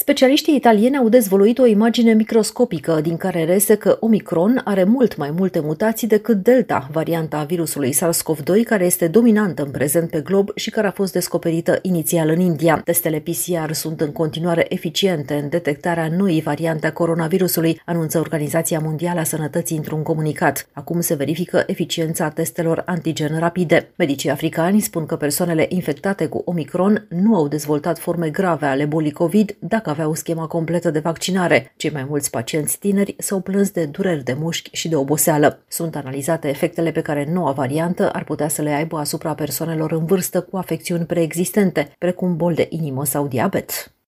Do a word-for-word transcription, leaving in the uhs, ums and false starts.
Specialiștii italieni au dezvăluit o imagine microscopică din care reiese că Omicron are mult mai multe mutații decât Delta, varianta virusului SARS-CoV doi, care este dominantă în prezent pe glob și care a fost descoperită inițial în India. Testele P C R sunt în continuare eficiente în detectarea noii variante a coronavirusului, anunță Organizația Mondială a Sănătății într-un comunicat. Acum se verifică eficiența testelor antigen rapide. Medicii africani spun că persoanele infectate cu Omicron nu au dezvoltat forme grave ale bolii COVID dacă aveau schema completă de vaccinare. Cei mai mulți pacienți tineri s-au plâns de dureri de mușchi și de oboseală. Sunt analizate efectele pe care noua variantă ar putea să le aibă asupra persoanelor în vârstă cu afecțiuni preexistente, precum boli de inimă sau diabet.